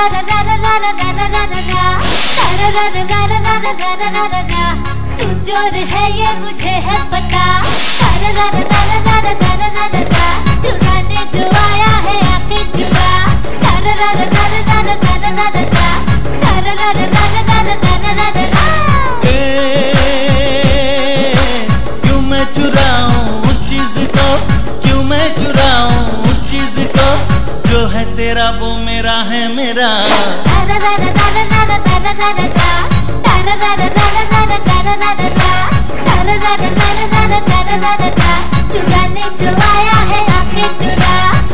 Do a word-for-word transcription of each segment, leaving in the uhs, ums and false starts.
तू चोर है ये मुझे है पता, चुराने जो आया है आके चुरा। क्यों मैं चुराऊं उस चीज को, क्यों मैं चुराऊं उस चीज को, जो है तेरा वो मेरा है मेरा। चुराने जो आया है आके चुरा।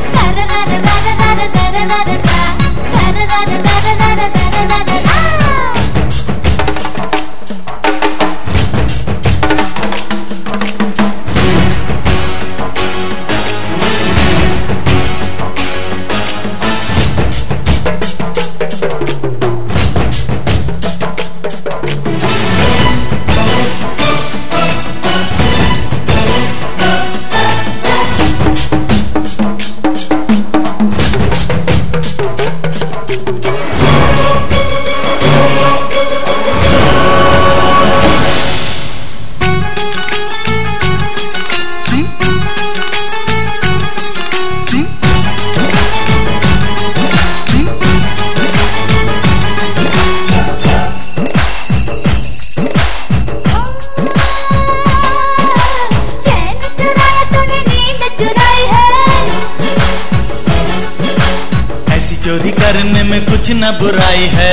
चोरी करने में कुछ न बुराई है।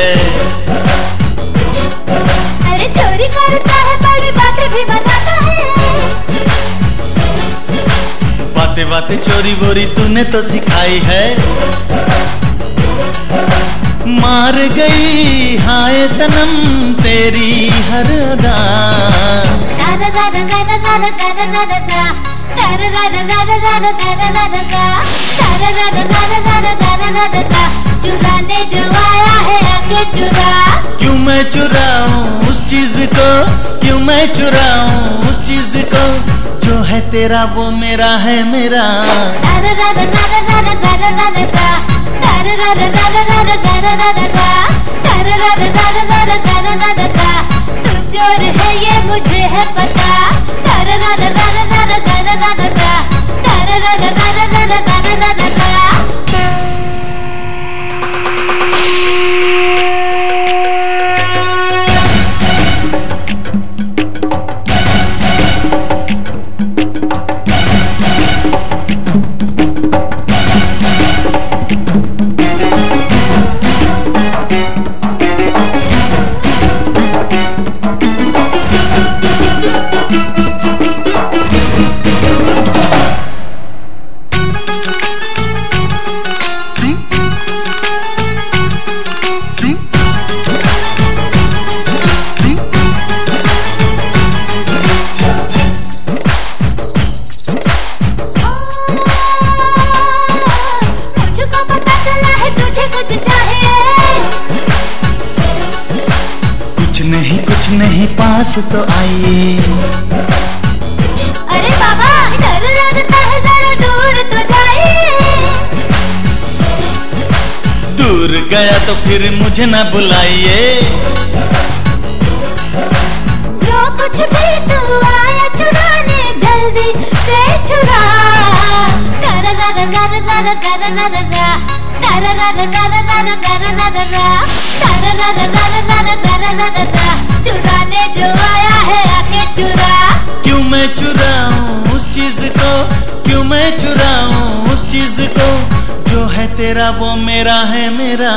अरे चोरी करता है बड़ी बातें भी बताता है। बातें बातें चोरी वोरी तूने तो सिखाई है। मार गई हाय सनम तेरी हर अदा। चुराने जो आया है आके चुरा। क्यों मैं चुराऊं उस चीज को, क्यों मैं चुराऊं उस चीज को, जो है तेरा वो मेरा है मेरा। तू चोर है ये मुझे है पता। नहीं पास तो आइए। अरे बाबा डर लगता है जरा दूर तो जाइए। दूर गया तो फिर मुझे ना बुलाइए। जो कुछ भी तू आया चुराने जल्दी से चुरा। चुराने जो आया है आके चुरा। क्यों मैं चुराऊं उस चीज को, क्यों मैं चुराऊं उस चीज को, जो है तेरा वो मेरा है मेरा।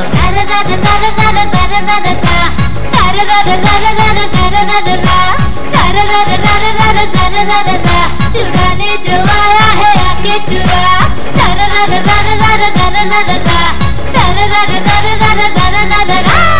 चुराने जो आया है आके चुरा।